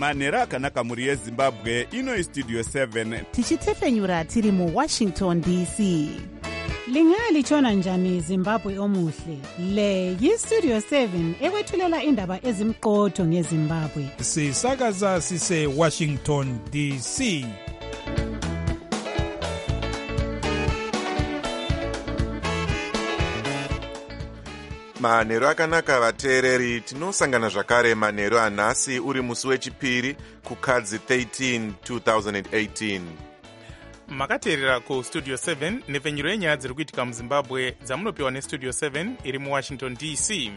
manhero akanaka mhuri yezimbabwe. Ino istudio 7 tichitefenyura tiri muWashington DC. Lingalitshona njani Zimbabwe omuhle? Le yistudio 7 ekwethulela indaba ezimqotho ngeZimbabwe. Sisakaza sise Washington DC. Manhero akanaka vateereri, tinosangana zvakare manhero anhasi uri musi wechipiri kukadzi 13 2018. Makateerera kustudio 7 nepfenyuro yenyaya dziri kuitika muZimbabwe dzamunopiwa nestudio 7 iri muWashington DC.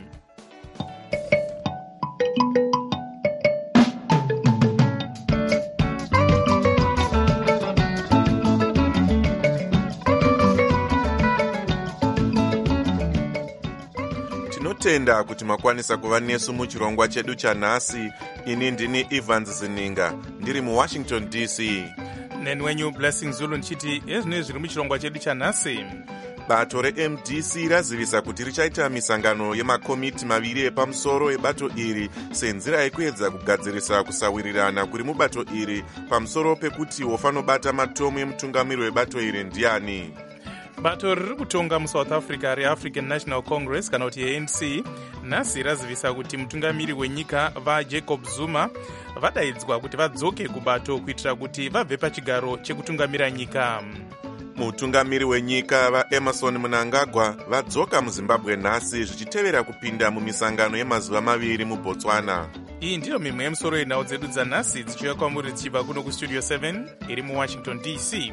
Tinotenda kuti makwanisa kuva nesu muchirongwa chedu chanhasi. Ini ndini Evans Zininga ndiri muWashington DC. Nenwenyu Blessing Zulu nchiti ezvine zviri muchirongwa chedu chanhasi. Bato reMDC razivisa kuti richaita misangano yemakomiti maviri epamusoro ebato iri senzira yekuedza kugadzirisa kusawirirana kuri mubato iri pamusoro pekuti wofanobata matomu emutungamiri webato iri ndiani. Bato riri kutonga muSouth Africa reAfrican National Congress kana kuti ANC nhasi razivisa kuti mutungamiri wenyika vaJacob Zuma vadaidzwa kuti vadzoke kubato kuitira kuti vabve pachigaro chekutungamira nyika. Mutungamiri wenyika vaEmerson Mnangagwa vadzoka muZimbabwe nhasi zvichitevera kupinda mumisangano yemazuva maviri muBotswana. Iyi ndiyo mimwe yemusoro yenhau dzedu dzanhasi dzichiuya kwamuri dzichibva kuno kustudio 7 iri muWashington DC.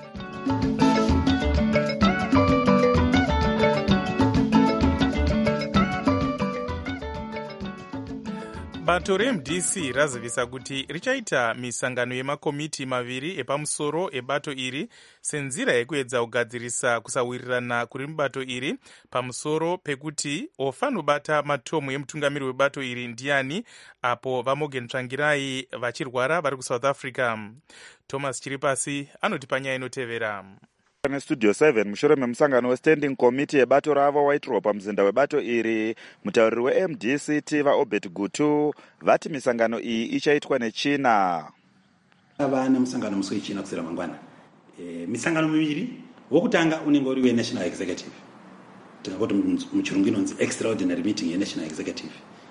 Bato reMDC razivisa kuti richaita misangano yemakomiti maviri epamusoro ebato iri senzira yekuedza kugadzirisa kusawirirana kuri mubato iri pamusoro pekuti ofanobata matomu emutungamiri webato iri ndiani apo vaMorgan Tsvangirai vachirwara vari kuSouth Africa. Thomas Chiripasi anoti panyaya inotevera. Studio 7 mushure memusangano westanding committee yebato ravo waitirwa pamuzinda webato iri, mutauriri weMDC Tiva Obet Gutu vati misangano iyi ichaitwa nechina. Ava nemusangano musi wechina kusera mangwana. Misangano miviri, wokutanga unenge uri weNational Executive. Tingangoti muchirungu inonzi extraordinary meeting yeNational Executive.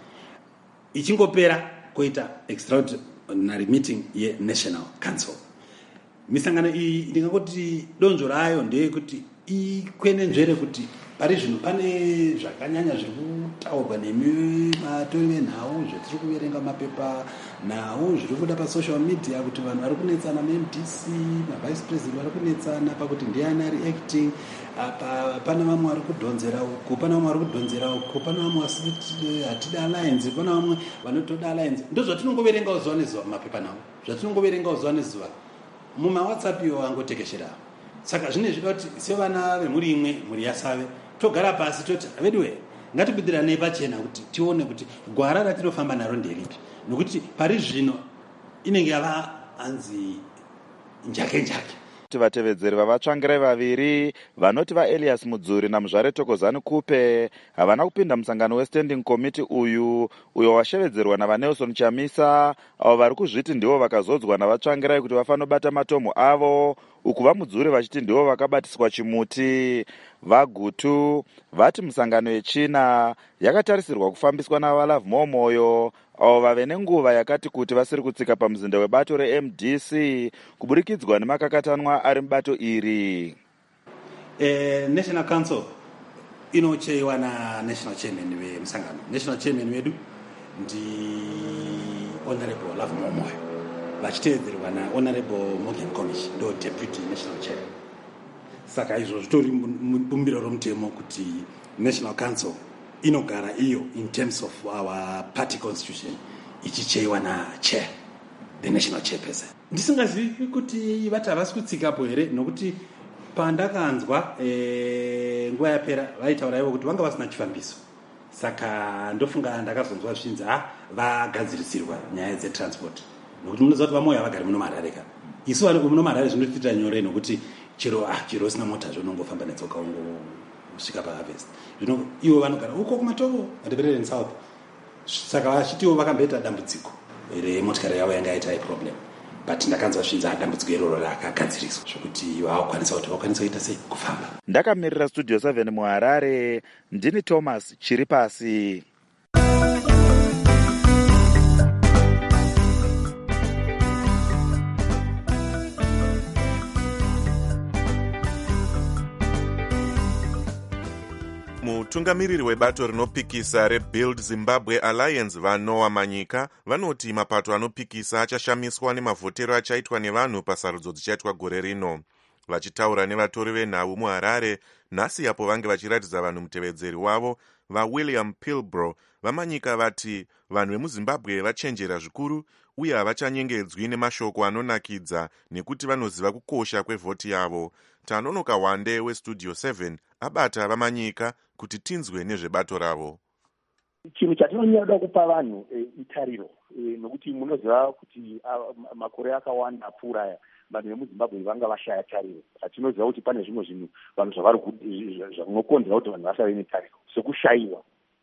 Ichingopera koita extraordinary meeting yeNational Council. Misangano iyi ndingangoti donzvo rayo ndeyekuti ikwenenzvere kuti pari zvino pane zvakanyanya zviri kutaurwa nematori venhau zvetiri kuverenga mapepa nhau zviri kuda pasocial media kuti vanhu vari kunetsana neMDC mavice president vari kunetsana pakuti ndiani ari acting apa pana vamwe vari kudhonzera uku pana vamwe vari kudhonzera uku pana vamwe vasiti hatida alliance pana vamwe vanotoda alliance ndozvatinongoverengawo zuva nezuva mapepa nhau zvatinongoverengawo zuva nezuva mumaWhatsApp iwo angotekeshera. Saka zvine zvida kuti sevana vemhuri imwe mhuri yaSave togara pasi toti veduwe ngatibudiranei pachena kuti tione kuti gwara ratinofamba naro nderipi, nokuti pari zvino inenge yava anzi njake njake. Vatevedzeri vavatsvangirai vaviri vanoti vaElias Mudzuri naMuzvare Tokozani Kupe havana kupinda musangano westanding committee uyo washevedzerwa navaNelson Chamisa, avo vari kuzviti ndivo vakazodzwa navatsvangirai kuti vafanobata matomu avo, uku vaMudzuri vachiti ndivo vakabatiswa chimuti. VaGutu vati musangano yechina yakatarisirwa kufambiswa navaLove Momoyo avo vave nenguva yakati kuti vasiri kutsika pamuzinda webato reMDC kuburikidzwa nemakakatanwa ari mubato iri. National Council inocheiwa naNational Chairman vemusangano. National Chairman vedu ndi Honorable Love Momoyo vachiteedzerwa naHonorable Morgan Komichi ndo Deputy National Chair. Saka izvo zvitori bumbiro romutemo kuti National Council inogara iyo in terms of our party constitution ichicheiwa nachair, the national chairperson. Ndisingazivi kuti vati havasi kutsikapo here, nokuti pandakanzwa nguva yapera vaitauraiwo kuti vanga vasina chifambiso. Saka ndofunga ndakazonzwa zvinzi vagadzirisirwa nyaya dzetransport, nokuti munoziva kuti vamwe havagari muno Marareka. Isu vari muno Marare zvinotiita nyore nokuti chero usina mota zvinongofamba netsoka kusvika paharvest. Ivo vanogara uko kumatovo Ndebele south. Saka vachitiwo vakamboita dambudziko remotikari yavo yanga yaita problem, but ndakanzwa zvinzi dambudziko iroro rakagadziriswa zvokuti vakwanisa kuti vakwanisa kuita sei kufamba. Ndakamirira Studio 7 muHarare, ndini Thomas Chiripasi. Mutungamiriri webato rinopikisa reBuild Zimbabwe Alliance vaNoah Manyika vanoti mapato anopikisa achashamiswa nemavhotero achaitwa nevanhu pasarudzo dzichaitwa gore rino. Vachitaura nevatori venhau muHarare nhasi apo vange vachiratidza vanhu mutevedzeri wavo vaWilliam Pilbro, vaManyika vati vanhu vemuZimbabwe vachenjera zvikuru uye havachanyengedzwi nemashoko anonakidza nekuti vanoziva kukosha kwevhoti yavo. Tanonoka Wande weStudio 7 abata vaManyika kuti tinzwe nezvebato ravo. Chinhu chatinonyada kupa vanhu itariro nokuti munoziva kuti makore akawanda apfuura vanhu vemuZimbabwe vanga vashaya tariro. Tinoziva kuti pane zvimwe zvinhu vanhu zvinokonzera kuti vanhu vasave netariro sekushayiwa.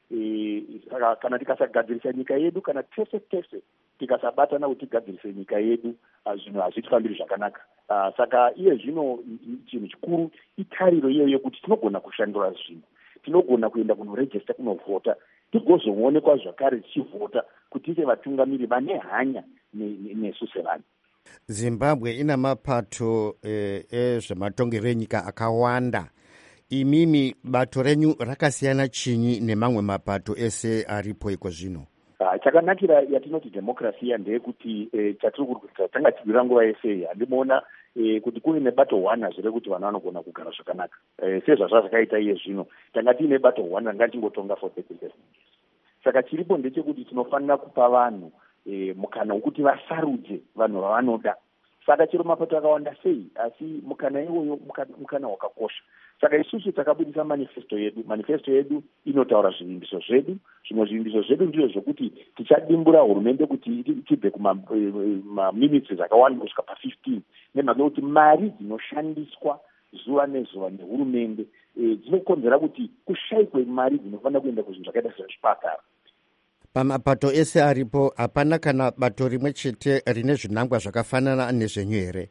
Kana tikasagadzirisa nyika yedu, kana tese tikasabatana kuti tigadzirise nyika yedu, zvinhu hazvitifambiri zvakanaka. Saka iye zvino chinhu chikuru itariro iyoyo yekuti tinogona kushandura zvinhu, tinogona kuenda kunorejista kunovhota, tigozoonekwa zvakare tichivhota kuti tive vatungamiri vane hanya nesu sevanhu. Zimbabwe ina mapato ezvematongerero enyika akawanda. Imimi bato renyu rakasiyana chinyi nemamwe mapato ese aripo iko zvino? Chakanakira yatinoti demokrasia ndeyekuti tanga tichibvira nguva yese handimoona kuti kune nebato 1 zviri kuti vanhu vanogona kugara zvakanaka. Sezvazvakaita iye zvino tanga tiine bato 1 ngatingotonga for 30 years. Saka chiripo ndechekuti tinofanira kupa vanhu mukana wekuti vasarudze vanhu vavanoda. Saka chero mapato akawanda sei, asi mukana iwoyo mukana wakakosha. Saka isusu takabudisa manifesto yedu inotaura zvivimbiso zvedu. Zvimwe zvivimbiso zvedu ndizvo zvokuti tichadimbura hurumende kuti tibve kumaminitsi akawanda kusvika pa15 nemhaka yekuti mari dzinoshandiswa zuva nezuva nehurumende dzinokonzera kuti kushayikwe mari dzinofanira kuenda kuzvinhu zvakaita sezvipatara. Pamapato ese aripo hapana kana bato rimwe chete rine zvinangwa zvakafanana nezvenyu here?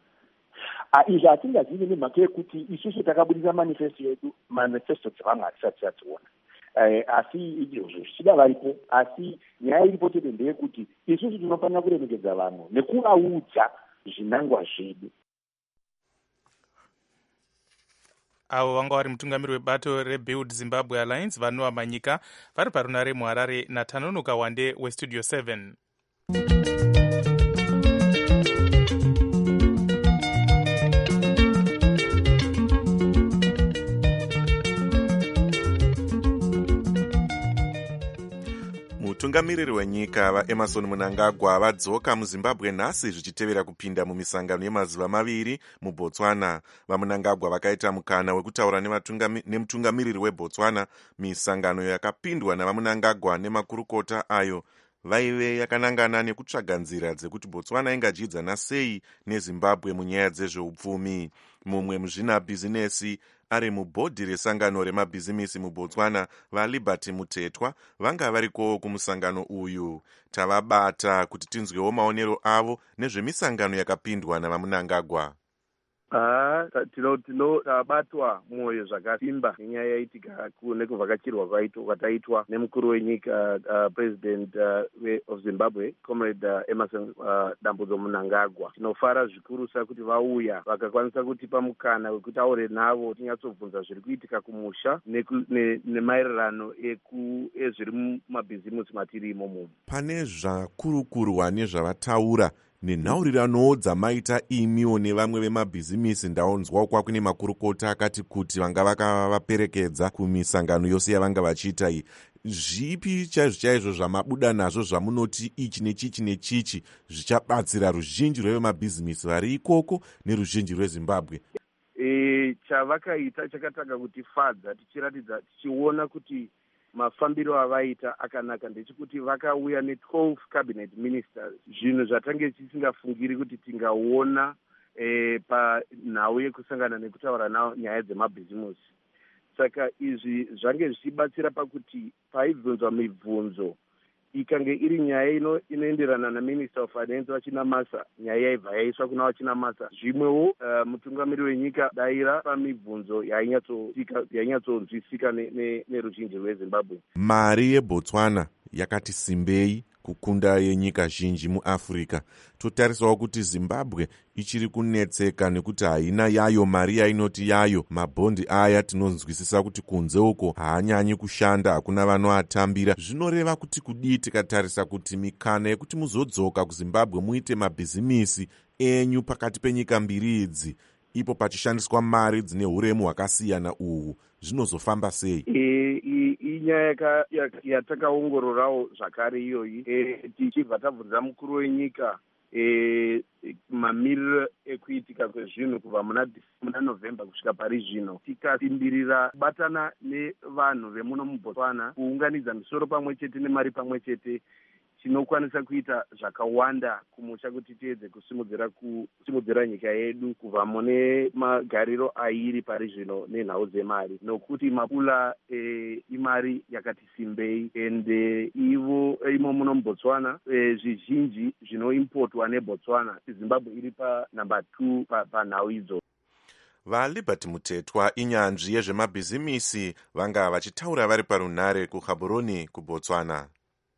Izvi hatingazivi nemhaka yekuti isusu takabudisa manifesto dzevamwe hatisati tadziona. Asi izvozvo zvichida varipo, asi nyaya iripo chete ndeyekuti isusu tinofanira kuremekedza vanhu nekuvaudza zvinangwa zvedu. Avo vanga vari mutungamiri webato reBuild Zimbabwe Alliance vaNoah Manyika vari parunare muHarare naTanonoka Wande weStudio 7. Mutungamiriri wenyika vaEmerson Mnangagwa vadzoka muZimbabwe nhasi zvichitevera kupinda mumisangano yemazuva 2 muBotswana. VaMnangagwa vakaita mukana wekutaura nemutungamiriri weBotswana. Misangano yakapindwa navaMnangagwa nemakurukota ayo vaive yakanangana nekutsvaga nzira dzekuti Botswana ingadyidzana sei neZimbabwe munyaya dzezveupfumi. Mumwe muzvinabhizinesi ari mubhodhi resangano remabhizimisi muBotswana vaLiberty Mutetwa vanga variko kumusangano uyu. Tavabata kuti tinzwewo maonero avo nezvemisangano yakapindwa navaMnangagwa. Tinobatwa mwoyo zvakasimba nenyaya yaitika nekuvhakachirwa kwataitwa nemukuru wenyika president of Zimbabwe comrade Emmerson Dambudzo Mnangagwa. Tinofara zvikuru kuti vauya vakakwanisa kutipa mukana wekutaure navo tinyatsobvunza zviri kuitika kumusha nemaererano ezviri mumabhizimusi matiri imomo. Pane zvakurukurwa nezvavataura nenhaurirano dzamaita imiwo nevamwe vemabhizimisi. Ndaonzwa kwa kune makurukota akati kuti vanga vakavaperekedza kumisangano yose yavanga vachiita iyi. Zvipi chaizvo zvamabuda nazvo zvamunoti ichi nechichi nechichi zvichabatsira ruzhinji rwevemabhizimisi vari ikoko neruzhinji rweZimbabwe? Chavakaita chakatanga kutifadza tichiona kuti mafambiro avaita akanaka ndechekuti vakauya ne12 cabinet ministers, zvinhu zvatange tisingafungiri kuti tingaona panhau yekusangana nekutaura nawo nyaya dzemabhizimusi. Saka izvi zvange zvichibatsira pakuti paibvunzwa mibvunzo ikange iri nyaya inoenderana naminister of finance wachinamasa, nyaya yaibva yaiswa kuna wachinamasa. Zvimwewo mutungamiri wenyika daira pamibvunzo yainyatsonzwisika neruzhinji rwezimbabwe. Mari yeBotswana yakati simbei kukunda yenyika zhinji muAfrica. Totarisawo kuti Zimbabwe ichiri kunetseka nekuti haina yayo mari yainoti yayo. Mabhondi aya tinonzwisisa kuti kunze uko haanyanyi kushanda, hakuna vanoatambira. Zvinoreva kuti kudii tikatarisa kuti mikana yekuti muzodzoka kuZimbabwe muite mabhizimisi enyu pakati penyika mbiri idzi, ipo pachishandiswa mari dzine uremu hwakasiyana uhu, zvinozofamba sei? Inyaya yatakaongororawo zvakare iyoyi, tichibva tabvunza mukuru wenyika mamiriro ekuitika kwezvinhu kubva muna November kusvika pari zvino, tikasimbirira kubatana nevanhu vemuno muBotswana kuunganidza misoro pamwe chete nemari pamwe chete, tinokwanisa kuita zvakawanda kumusha kuti tiedze kusimudzira nyika yedu kubva mune magariro airi pari zvino nenhau dzemari, nokuti mapula imari yakati simbei, ende imo muno muBotswana zvizhinji zvinoimportwa neBotswana, Zimbabwe iri panumber 2 panhau idzo. VaLiberty Mutetwa, inyanzvi yezvemabhizimisi, vanga vachitaura vari parunhare kuGaborone kuBotswana.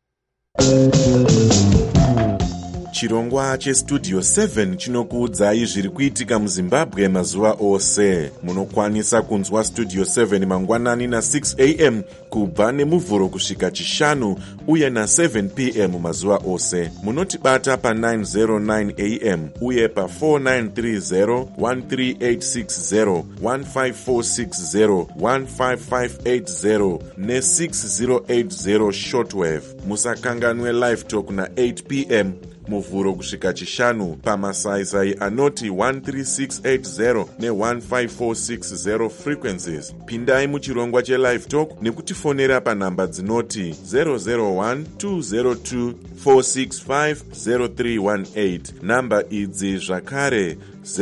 Chirongwa cheStudio 7 chinokuudzai zviri kuitika muZimbabwe mazuva ose. Munokwanisa kunzwa Studio 7 mangwanani na6 am kubva neMuvhuro kusvika Chishanu uye na7 pm mazuva ose. Munotibata pa909 am uye pa4930, 13860, 15460, 15580 ne6080 shortwave. Musakanganwe live talk na8 pm Muvhuro kusvika Chishanu pamasaisai anoti 13680 ne15460 frequencies. Pindai muchirongwa chelive talk nekutifonera panhamba dzinoti 001-202-465-0318. Namba idzi zvakare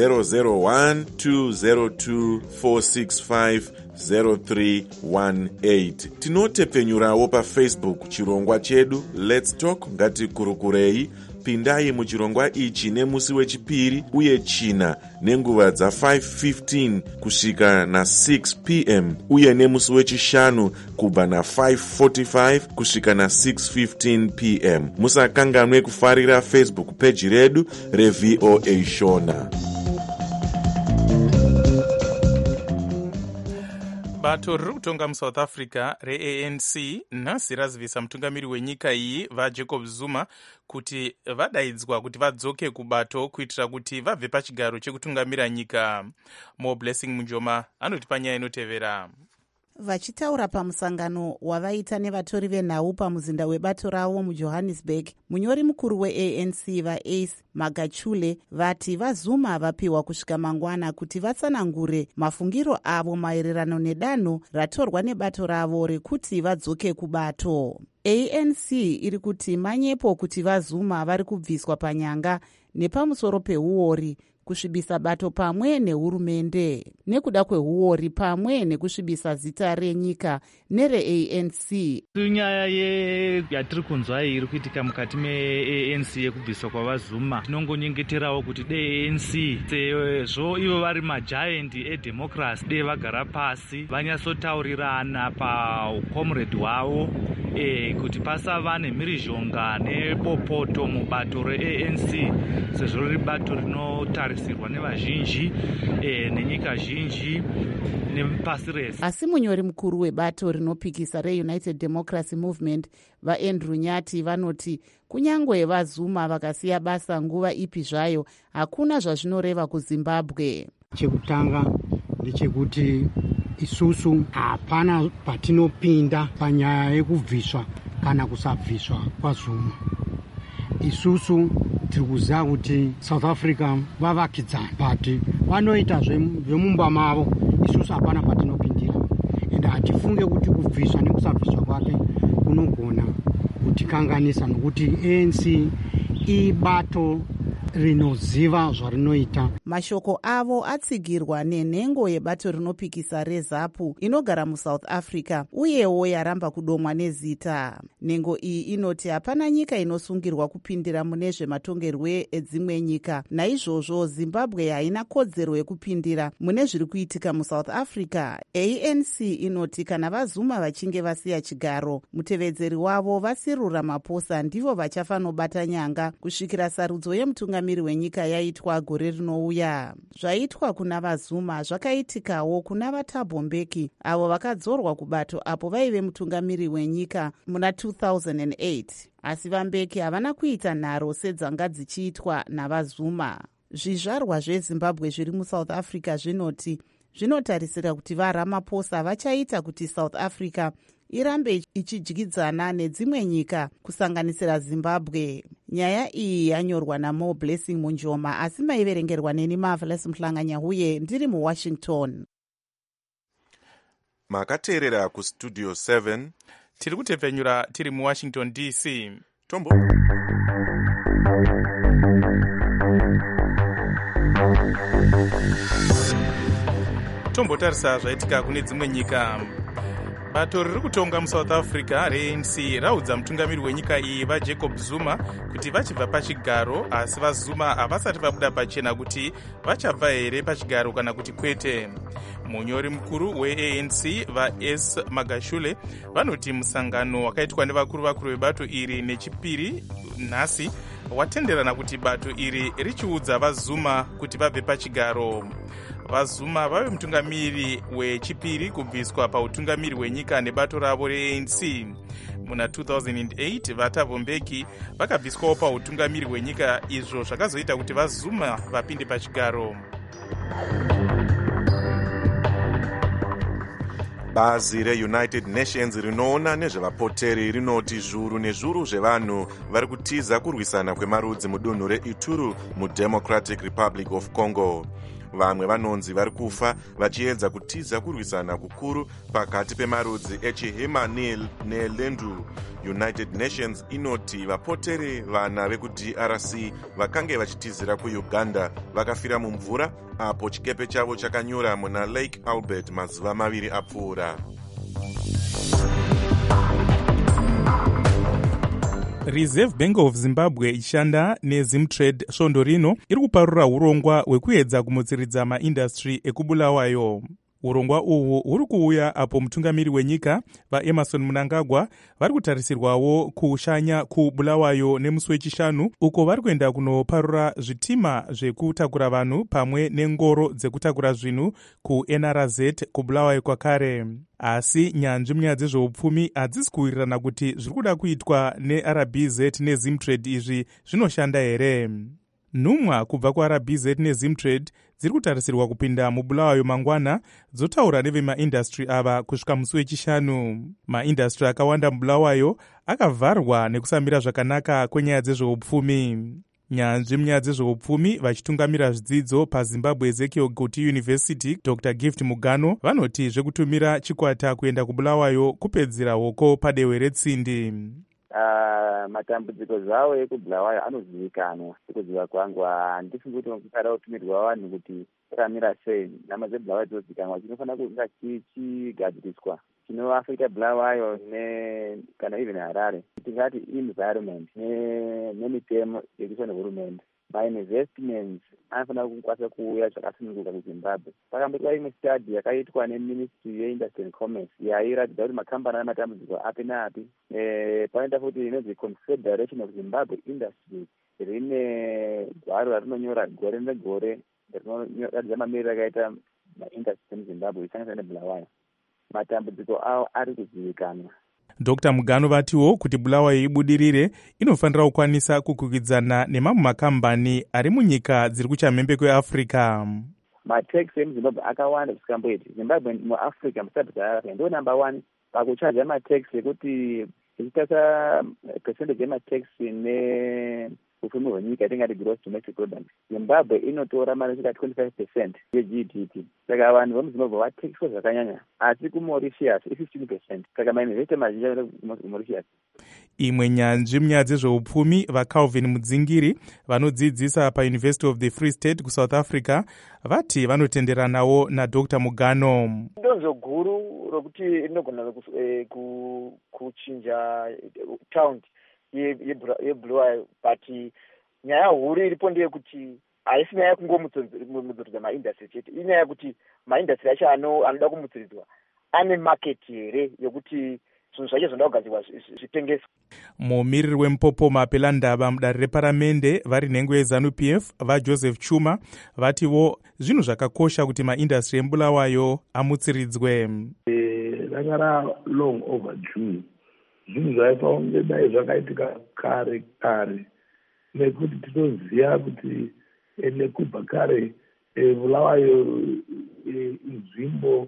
001-202-465-0318. Tinotepfenyurawo paFacebook chirongwa chedu Let's Talk ngatikurukurei. Pindai muchirongwa ichi nemusi wechipiri uye china nenguva dza5:15 kusvika na6 pm uye nemusi wechishanu kubva na5:45 kusvika na6:15 pm. Musakanganwe kufarira Facebook page redu reVOA Shona. Bato riri kutonga muSouth Africa reANC nhasi razivisa mutungamiri wenyika iyi vaJacob Zuma kuti vadaidzwa kuti vadzoke kubato kuitira kuti vabve pachigaro chekutungamira nyika. More Blessing Munjoma anoti panyaya inotevera. Vachitaura pamusangano wavaita nevatori venhau pamuzinda webato ravo muJohannesburg, munyori mukuru weANC vaAce Magachule vati vaZuma vapiwa kusvika mangwana kuti vatsanangure mafungiro avo maererano nedanho ratorwa nebato ravo rekuti vadzoke kubato. ANC iri kuti manyepo kuti vaZuma vari kubviswa panyanga nepamusoro peuori, kusvibisa bato pamwe nehurumende, nekuda kwehuori pamwe nekusvibisa zita renyika nereANC. Nyaya yatiri kunzwa iri kuitika mukati meANC yekubviswa kwavaZuma, tinongonyengeterawo kuti dei ANC sezvo ivo vari majaendi edemocracy dei vagara pasi vanyatsotaurirana paucomrade hwavo kuti pasava nemhirizhonga nebopoto mubato reANC, sezvo riri bato rinotarisirwa nevazhinji nenyika zhinji nepasi rese. Asi munyori mukuru webato rinopikisa reUnited Democracy Movement vaAndrew Nyati vanoti kunyangwe vaZuma vakasiya basa nguva ipi zvayo, hakuna zvazvinoreva kuZimbabwe. Chekutanga ndechekuti isusu hapana patinopinda panyaya yekubviswa kana kusabviswa kwaZuma. Isusu tiri kuziva kuti South Africa vavakidzana, but vanoita zvemumba mavo, isusu hapana patinopindira. Ende hatifunge kuti kubviswa nekusabviswa kwake kunogona kutikanganisa, nokuti ANC ibato rinoziva zvarinoita. Mashoko avo atsigirwa nenhengo yebato rinopikisa reZAPU inogara muSouth Africa uyewo yaramba kudomwa nezita. Nhengo iyi inoti hapana nyika inosungirwa kupindira mune zvematongerwe edzimwe nyika. Naizvozvo Zimbabwe haina kodzero yekupindira mune zviri kuitika muSouth Africa. ANC inoti kana vaZuma vachinge vasiya chigaro, mutevedzeri wavo vaCyril Ramaphosa ndivo vachafanobata nyanga kusvikira sarudzo yemutungamiri wenyika yaitwa gore rinouya. Zvaitwa kuna vaZuma zvakaitikawo kuna vaThabo Mbeki avo vakadzorwa kubato apo vaive mutungamiri wenyika muna 2008. Asi vaMbeki havana kuita nharo sedzanga dzichiitwa navaZuma. Zvizvarwa zveZimbabwe zviri muSouth Africa zvinoti zvinotarisira kuti vaRamaphosa vachaita kuti South Africa irambe ichidyidzana nedzimwe nyika kusanganisira Zimbabwe. Nyaya iyi yanyorwa naMo Blessing Munjoma asi maiverengerwa neni Marvelous Mhlanganya huye ndiri muWashington. Makateerera kustudio 7 tiri kutepfenyura tiri muWashington DC. Tombo tombotarisa zvaitika kune dzimwe nyika. Bato riri kutonga muSouth Africa reANC raudza mutungamiri wenyika iyi vaJacob Zuma kuti vachibva pachigaro, asi vaZuma havasati vabuda pachena kuti vachabva here pachigaro kana kuti kwete. Munyori mukuru weANC vaS Magashule vanoti musangano wakaitwa nevakuru vebato iri nechipiri nhasi watenderana kuti bato iri richiudza vaZuma kuti vabve pachigaro. VaZuma vave mutungamiri wechipiri kubviswa pautungamiri hwenyika nebato ravo reANC. Muna 2008 vaThabo Mbeki vakabviswawo pautungamiri hwenyika, izvo zvakazoita kuti vaZuma vapinde pachigaro. Bazi reUnited Nations rinoona nezvevapoteri rinoti zviuru nezviuru zvevanhu vari kutiza kurwisana kwemarudzi mudunhu reIturi muDemocratic Republic of Congo. Vamwe vanonzi vari kufa vachiedza kutiza kurwisana kukuru pakati pemarudzi eChihema neLendu. United Nations inoti vapoteri vana vekuDRC vakange vachitizira kuUganda vakafira mumvura apo chikepe chavo chakanyura muna Lake Albert mazuva maviri apfuura. Reserve Bank of Zimbabwe ichishanda neZimtrade svondo rino iri kuparura urongwa hwekuedza kumutsiridza maindastry ekubulawayo. Urongwa uhu huri kuuya apo mutungamiri wenyika vaEmerson Mnangagwa vari kutarisirwawo kushanya kubulawayo nemusi wechishanu, uko vari kuenda kunoparura zvitima zvekutakura vanhu pamwe nengoro dzekutakura zvinhu kuNRZ kubulawayo kwakare. Asi nyanzvi munyaya dzezveupfumi hadzisi kuwirirana kuti zviri kuda kuitwa neRBZ neZimtrade izvi zvinoshanda here. Nhumwa kubva kuRBZ neZimtrade dziri kutarisirwa kupinda mubulawayo mangwana dzotaura nevemaindastry ava kusvika musi wechishanu. Maindastry akawanda mubulawayo akavharwa nekusamira zvakanaka kwenyaya dzezveupfumi. Nyanzvi munyaya dzezveupfumi vachitungamira zvidzidzo paZimbabwe Ezekiel Guti University Dr. Gift Mugano vanoti zvekutumira chikwata kuenda kubulawayo kupedzera hoko padehwe retsindi. Matambudziko zvawo ekubulawayo anozivikanwa. Kuziva kwangu handifungi kuti vakada kutumirwa vanhu kuti vakamira sei. Nhama dzebulawayo dzinozivikanwa, chinofanira kunge chigadziriswa chinoafekta bulawayo kana even Harare. Tingati environment nemitemo yekuiswa nehurumende. Ma-investments anofanira kukwanisa kuuya zvakasununguka kuZimbabwe. Pakamboitwa imwe study yakaitwa neMinistry yeIndustry and Commerce yairatidza kuti makambani ane matambudziko api naapi. Panoita futi inonzi Confederation of Zimbabwe Industry rine gwaro rarinonyora gore negore rinoratidza mamiriro akaita maindustry muZimbabwe isanganisira nebulawayo. Matambudziko avo ari kuzivikanwa. Dr. Mugano vatiwo kuti bulawayo ibudirire inofanira kukwanisa kukwikwidzana nemamwe makambani ari munyika dziri kuchamhembe kweAfrica. Matax emuZimbabwe akawanda kusvikamboiti. Zimbabwe muAfrica muSouth Africa ndo number 1 pakuchaja matax ekuti ichitarisa percentage yematax upfumi hwenyika tingati gross domestic product. Zimbabwe inotora mari kusvika 25% yeGDP. Saka vanhu vemuzimbabwe vatekiswa zvakanyanya, asi kuMauritius i15%. Saka mainvesta mazhinji anoenda kuMauritius. Imwe nyanzvi munyaya dzezveupfumi vaCalvin Mudzingiri vanodzidzisa paUniversity of the Free State kuSouth Africa vati vanotenderanawo naDr. Mugano. Donzo guru rokuti rinogona kuchinja town yeBulawayo, but nyaya huru iripo ndeyekuti haisi nyaya yekungomutsiridza maindastry chete, inyaya yekuti maindastry acho anoda kumutsiridzwa ane market here yekuti zvinhu zvacho zvinoda kugadzirwa zvitengeswa. Mumiriri weMupopo Mapelandaba mudare reparamende vari nhengo yeZANU-PF vaJoseph Chuma vatiwo zvinhu zvakakosha kuti maindastry eBulawayo amutsiridzwe. Ranga long overdue. Zvinhu zvaifanira dai zvakaitika kare nekuti tinoziva kuti nekubva kare Bulawayo inzvimbo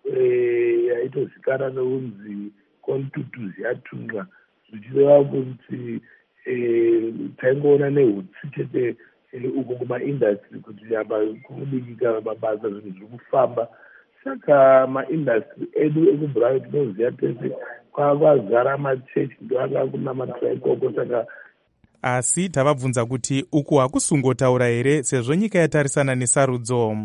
yaitozikana nokunzi kontutuzi yatunga, zvichireva kuti taingoona neutsi chete uko kumaindastry kuti apa kunobikika mabasa, zvinhu zviri kufamba. Saka maindastry edu ekuBulawayo tinoziva tese kwazara machechi ndo anga kunamatira ikoko. Saka asi tavabvunza kuti uku hakusungotaura here sezvo nyika yatarisana nesarudzo.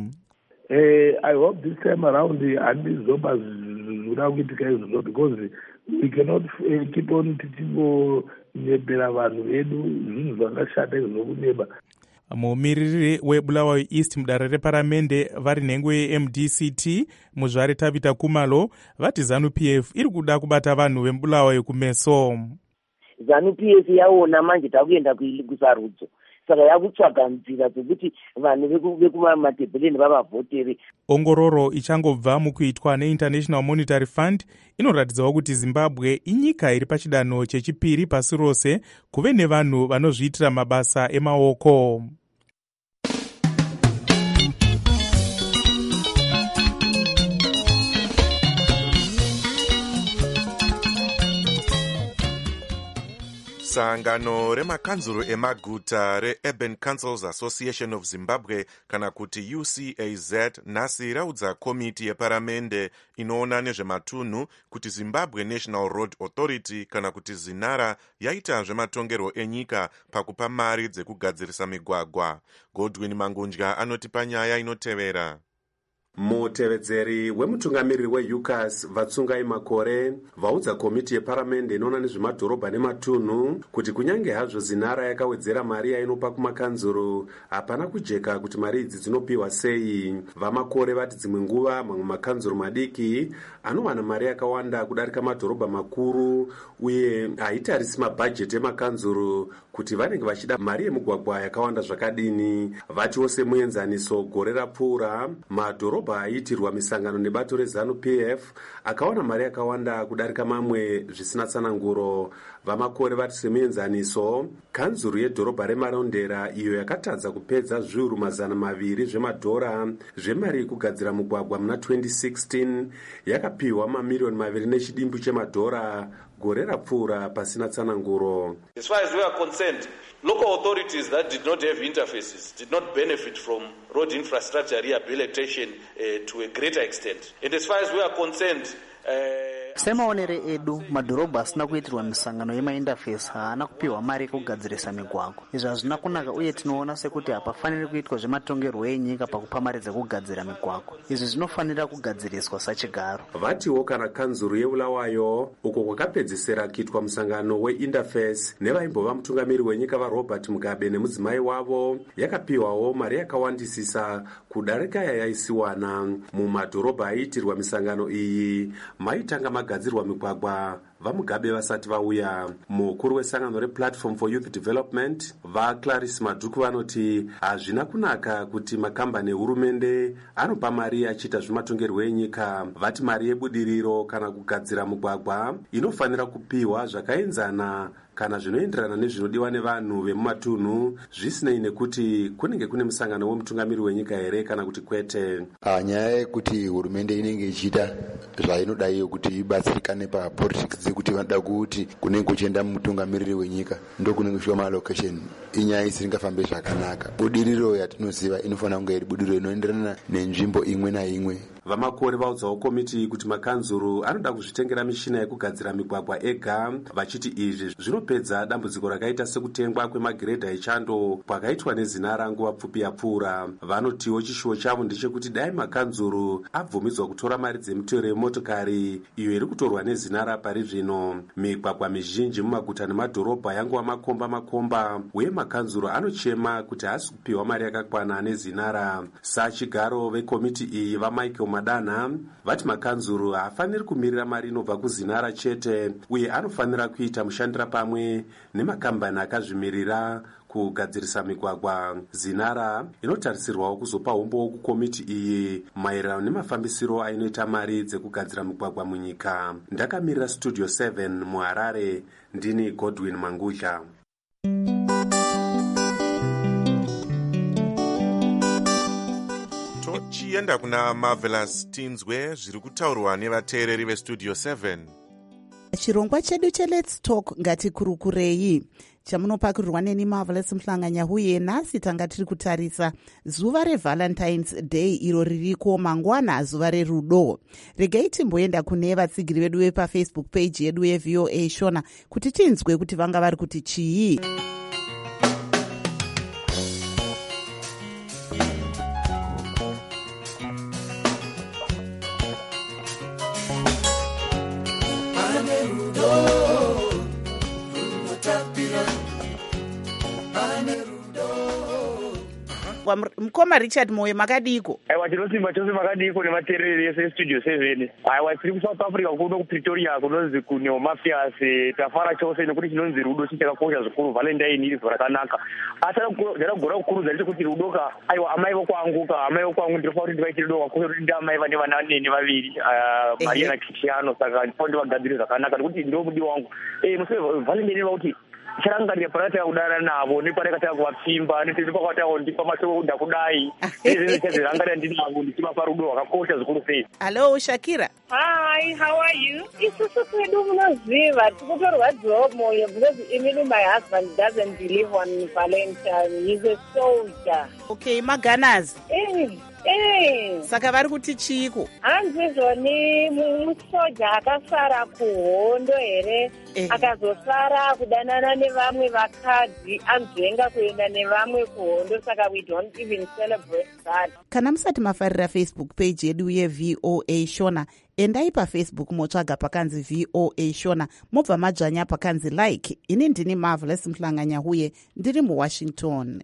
I hope this time around handizopa zvinoda kuitika izvozvo, because we cannot keep on tichingonebera vanhu vedu zvinhu zvakashata izvokuneba. Mumiriri weBulawayo East mudare reparamende vari nhengo yeMDCT muzvare Tabita Kumalo vati ZANU-PF iri kuda kubata vanhu veBulawayo kumeso. ZANU-PF yaona manje takuenda kusarudzo, saka yakutsvaga nzira dzekuti vanhu vekumatebheleni vavavhotere. Ongororo ichangobva mukuitwa neInternational Monetary Fund inoratidzawo kuti Zimbabwe inyika iri pachidanho chechipiri pasi rose kuve nevanhu vanozviitira mabasa emaoko. Sangano remakanzuro emaguta reUrban Councils Association of Zimbabwe kana kuti UCAZ nhasi raudza komiti yeparamende inoona nezvematunhu kuti Zimbabwe National Road Authority kana kuti ZINARA yaita zvematongerwo enyika pakupa mari dzekugadzirisa migwagwa. Godwin Mangunja anotipa nyaya inotevera. Mutevedzeri wemutungamiriri weUCAS Vatsungai Makore vaudza komiti yeparamende inoona nezvemadhorobha nematunhu kuti kunyange hazvo ZINARA yakawedzera mari yainopa kumakanzuru, hapana kujeka kuti mari idzi dzinopiwa sei. VaMakore vati dzimwe nguva mamwe makanzuru madiki anowana mari yakawanda kudarika madhorobha makuru uye haitarisi mabhajeti emakanzuru kuti vanenge vachida mari yemugwagwa yakawanda zvakadini. Vatiwo semuenzaniso gore rapfuura madhorobha aiitirwa misangano nebato reZANU-PF akawana mari yakawanda kudarika mamwe zvisina tsananguro. VaMakore vati semuenzaniso kanzuru yedhorobha reMarondera iyo yakatadza kupedza zviuru 200 zvemadhora zvemari yekugadzira mugwagwa muna 2016 yakapiwa mamiliyoni 2 nechidimbu chemadhora gore rapfuura pasina tsananguro. As far as we are concerned, local authorities that did not have interfaces did not benefit from road infrastructure rehabilitation to a greater extent. And as far as we are concerned, semaonere edu madhorobha asina kuitirwa misangano yemainterface haana kupiwa mari yekugadzirisa migwagwa. Izvi hazvina kunaka uye tinoona sekuti hapafaniri kuitwa zvematongerwo enyika pakupa mari dzekugadzira migwagwa. Izvi zvinofanira kugadziriswa sachigaro. Vatiwo kana kanzuru yeBulawayo uko kwakapedzisira kuitwa musangano weinterface nevaimbova mutungamiri wenyika vaRobert Mugabe nemudzimai wavo yakapiwawo mari yakawandisisa kudarika yayaisiwana. Mumadhorobha aiitirwa misangano iyi maitanga magadzirwa migwagwa vaMugabe vasati vauya. Mukuru wesangano rePlatform for Youth Development vaClarice Madhuku vanoti hazvina kunaka kuti makambani ehurumende anopa mari achiita zvematongerwo enyika. Vati mari yebudiriro kana kugadzira mugwagwa inofanira kupiwa zvakaenzana kana zvinoenderana nezvinodiwa nevanhu vemumatunhu zvisinei nekuti kunenge kune musangano wemutungamiri wenyika here kana kuti kwete. Nyaya yekuti hurumende inenge ichiita zvainodaiyo kuti ibatsirikane papolitics sekuti vanoda kuti kunenge kuchienda mutungamiriri wenyika ndokunenge shoma allocation inyaya isingafambe zvakanaka. Budiriro yatinoziva inofanira kunge iri budiriro inoenderana nenzvimbo imwe naimwe. Vamakore vaudzawo komiti kuti makanzuru anoda kuzvitengera mishina yekugadzira migwagwa ega, vachiti izvi zvinopedza dambudziko rakaita sekutengwa kwemagiredha echando kwakaitwa neZinara nguva pfupi yapfuura. Vanotiwo chishuwo chavo ndechekuti dai makanzuru abvumidzwa kutora mari dzemutero yemotokari iyo iri kutorwa neZinara pari zvino. Migwagwa mizhinji mumaguta nemadhorobha yangova makomba uye makanzuru anochema kuti haasi kupiwa mari yakakwana neZinara. Sachigaro vekomiti iyi vaMichael Madana vati makanzuru haafaniri kumirira mari inobva kuZinara chete uye anofanira kuita mushandira pamwe nemakambani akazvimirira kugadzirisa migwagwa. Zinara inotarisirwawo kuzopa umbo kukomiti iyi maererano nemafambisiro ainoita mari dzekugadzira migwagwa munyika. Ndakamirira Studio 7 muHarare, ndini Godwin Mangudla. Tochienda kuna Marvelous Tinzwe zviri kutaurwa nevateereri veStudio 7. Chirongwa chedu cheLet's Talk ngatikurukurei chamunopakurirwa neni Marvelous Mhlanganya uye nhasi tanga tiri kutarisa zuva reValentine's Day iro ririko mangwana, zuva rerudo. Regei timboenda kune vatsigiri vedu vepafacebook page yedu yeVOA Shona kuti tinzwe kuti vanga vari kuti chii. Mukoma Richard Moyo makadiko? Aiwa tinosimba chose makadiko nemateereri ese eStudio 7. Aiwa tiri kuSouth Africa kuno kuPretoria kunonzi kune Mafias tafara chose nekuti chinonzi rudo chichakakosha zvikuru. Valentine iri zvakanaka. Asi ndakugora kukurudza ndechekuti rudoka aiwa amai vokwangu ndinofanira kuti ndivaitire rudo kwakosha kuti ndi amai vane vana vanene vaviri Maria naChristiano, saka ndinofanira ndivagadzire zvakanaka nekuti ndo mudi wangu. Musi Valentine vakuti charangarira panataka kudana navo nepanakataka kuvapfimba nepakataka ndipa mashoda kudai izvi chazvirangarira ndinavo ndichivapa rudo rwakakosha zvikuru sei. Hello Shakira. Hi, how are you? Isusu kwedu munoziva tikutorwadziwawo moyo because even my husband doesn't believe on Valentine. He's a soldier. Okay, maganazi. Saka vari kuti chiiko? Hanzi zvoni musoja akasara kuhondo here akazosara kudanana nevamwe vakadzi anzvenga kuenda nevamwe kuhondo, saka we don't even celebrate that. Kana musati mafarira Facebook page yedu yeVOA Shona, endai paFacebook motsvaga pakanzi VOA Shona mobva madzvanya pakanzi like. Ini ndini Marvelous Mhlanganya uye ndiri muWashington.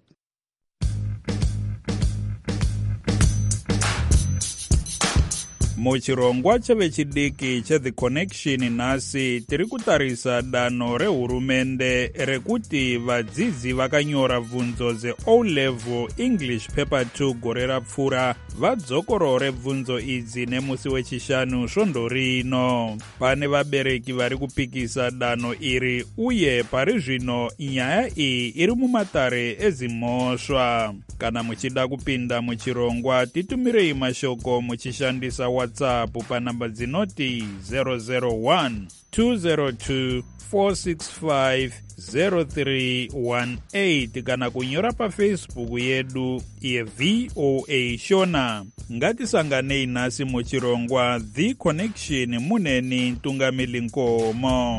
Muchirongwa chevechidiki cheThe Connection nhasi tiri kutarisa danho rehurumende rekuti vadzidzi vakanyora bvunzo ze-O-level English paper 2 gore rapfuura vadzokorore bvunzo idzi nemusi wechishanu svondo rino. Pane vabereki vari kupikisa danho iri uye pari zvino nyaya iyi iri mumatare ezimhosva. Kana muchida kupinda muchirongwa titumirei mashoko muchishandisa WhatsApp panamba dzinoti 001 202 465 0318 kana kunyora paFacebook yedu yeVOA Shona. Ngatisanganei nhasi muchirongwa The Connection muneni Ntungamili Nkomo.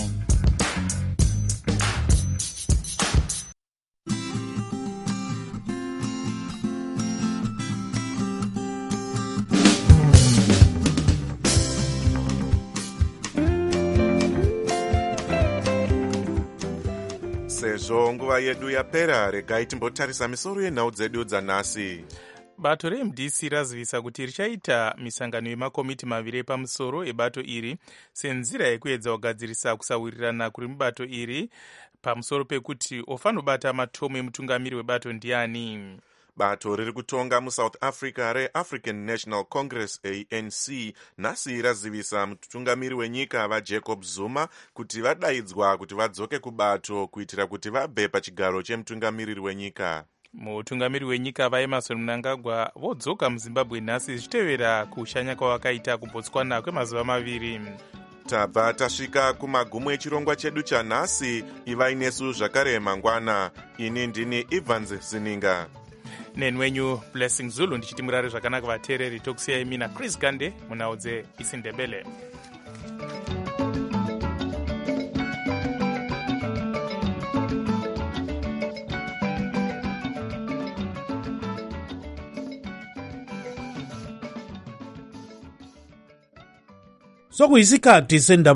Sezvo nguva yedu yapera, regai timbotarisa misoro yenhau dzedu dzanhasi. Bato reMDC razivisa kuti richaita misangano yemakomiti maviri epamusoro ebato iri senzira yekuedza kugadzirisa kusawirirana kuri mubato iri pamusoro pekuti ofanobata matomo emutungamiri webato ndiani. Bato riri kutonga muSouth Africa reAfrican National Congress ANC nhasi razivisa mutungamiri wenyika vaJacob Zuma kuti vadaidzwa kuti vadzoke kubato kuitira kuti vabve pachigaro chemutungamiriri wenyika. Mutungamiri wenyika vaEmmerson Mnangagwa vodzoka muZimbabwe nhasi zvichitevera kushanya kwavakaita kuBotswana kwemazuva maviri. tabva tasvika kumagumo echirongwa chedu chanhasi. ivai nesu zvakare mangwana. ini ndini Evans Zininga nenwenyu Blessing Zulu ndichiti murare zvakanaka vateereri. tokusiyai mina Chris Gande munhau dzeIsindebele. sokuyisikhathi sendaba